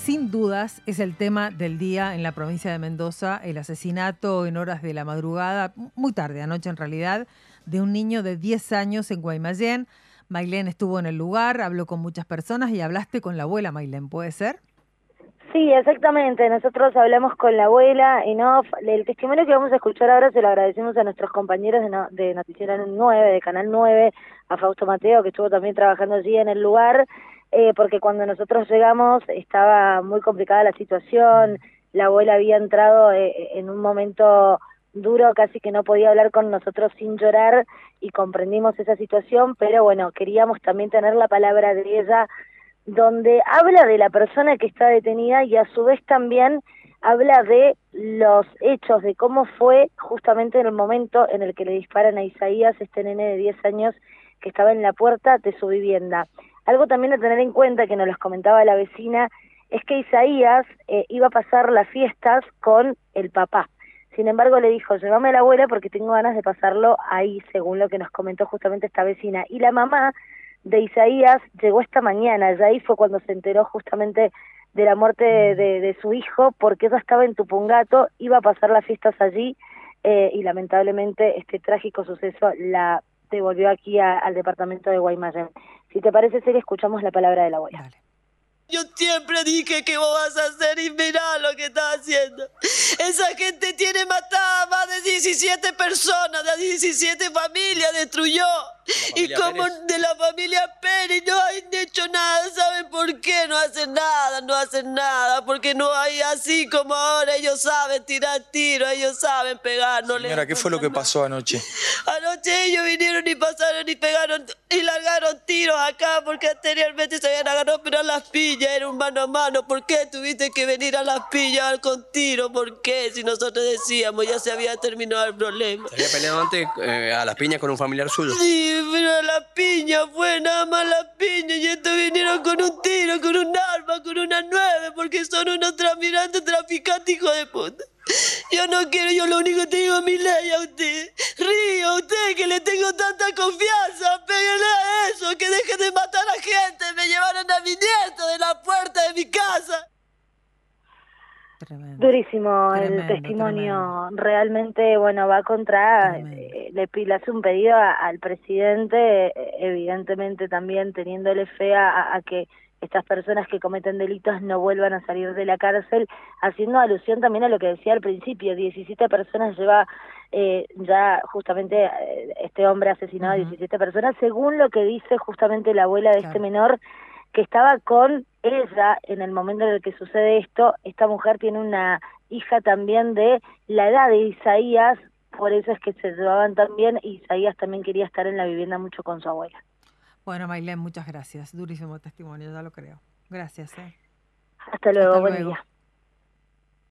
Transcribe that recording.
sin dudas, es el tema del día en la provincia de Mendoza, el asesinato en horas de la madrugada, muy tarde, anoche en realidad, de un niño de 10 años en Guaymallén. Mailén estuvo en el lugar, habló con muchas personas y hablaste con la abuela, Mailén, ¿puede ser? Sí, exactamente. Nosotros hablamos con la abuela en off. El testimonio que vamos a escuchar ahora se lo agradecemos a nuestros compañeros de Noticiero 9, de Canal 9, a Fausto Mateo, que estuvo también trabajando allí en el lugar, porque cuando nosotros llegamos estaba muy complicada la situación. La abuela había entrado en un momento duro, casi que no podía hablar con nosotros sin llorar, y comprendimos esa situación, pero bueno, queríamos también tener la palabra de ella, donde habla de la persona que está detenida y a su vez también habla de los hechos, de cómo fue justamente en el momento en el que le disparan a Isaías, este nene de 10 años que estaba en la puerta de su vivienda. Algo también a tener en cuenta, que nos los comentaba la vecina, es que Isaías iba a pasar las fiestas con el papá. Sin embargo, le dijo: llévame a la abuela porque tengo ganas de pasarlo ahí, según lo que nos comentó justamente esta vecina. Y la mamá de Isaías llegó esta mañana, y ahí fue cuando se enteró justamente de la muerte de su hijo, porque ella estaba en Tupungato, iba a pasar las fiestas allí, y lamentablemente este trágico suceso la devolvió aquí al departamento de Guaymallén. Si te parece, Celia, escuchamos la palabra de la abuela. Dale. Yo siempre dije que vos vas a hacer y mirá lo que estás haciendo. Esa gente tiene matada a más de 17 personas, de 17 familias destruyó. Y como Pérez. de la familia Pérez no han hecho nada. ¿Saben por qué? No hacen nada, porque no hay, así como ahora ellos saben tirar tiros, ellos saben pegar. No Señora, ¿qué fue lo que pasó anoche? Anoche ellos vinieron y pasaron y pegaron y largaron tiros acá, porque anteriormente se habían agarrado, pero a Las Piñas era un mano a mano. ¿Por qué tuviste que venir a Las Piñas con tiros? ¿Por qué? Si nosotros decíamos ya se había terminado el problema. ¿Se había peleado antes a las piñas con un familiar suyo? Sí, pero Las Piñas fue nada más Las Piñas, y estos vinieron con un tiro, con un arma, con una 9, porque son unos traficantes, hijos de puta. Yo no quiero, yo lo único que te digo es mi ley a usted. Río, a usted que le tengo tanta confianza, pégale a eso, que deje de matar a gente. Me llevaron a mi nieto de la puerta de mi casa. Tremendo. Durísimo Tremendo, el testimonio, tremendo. realmente, bueno, va contra, Tremendo. le hace un pedido al presidente, evidentemente también teniéndole fe a que estas personas que cometen delitos no vuelvan a salir de la cárcel, haciendo alusión también a lo que decía al principio: 17 personas lleva ya justamente este hombre asesinado, 17 personas, según lo que dice justamente la abuela de este Claro. menor, que estaba con ella en el momento en el que sucede esto. Esta mujer tiene una hija también de la edad de Isaías, por eso es que se llevaban tan bien. Isaías también quería estar en la vivienda mucho con su abuela. Bueno, Mailén, muchas gracias. Durísimo testimonio, ya lo creo. Gracias, ¿eh? Hasta Hasta luego, buen luego. día.